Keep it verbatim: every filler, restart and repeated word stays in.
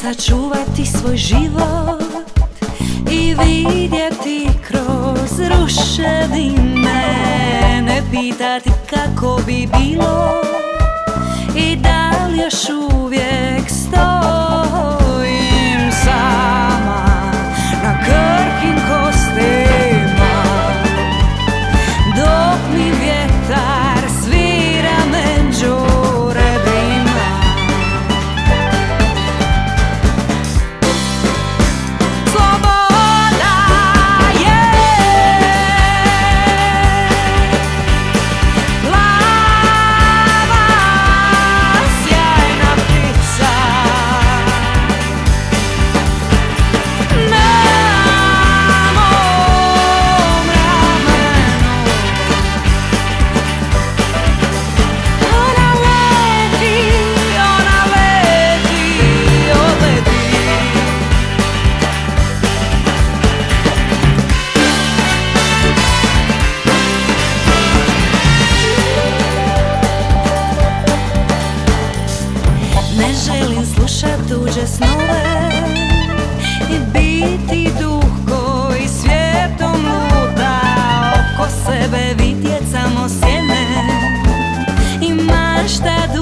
sačuvati svoj život i vidjeti kroz ruševine, ne pitati kako bi bilo i da li još uvijek stojim sama na krhkim kostima, dok mi vjetar svira među rebrima. Sloboda je plava sjajna ptica na mom ramenu. Ona leti, ona leti, odleti. Ne želim slušat tuđe snove i biti duh koji svijetom luta, oko sebe vidjet samo sjene i mašta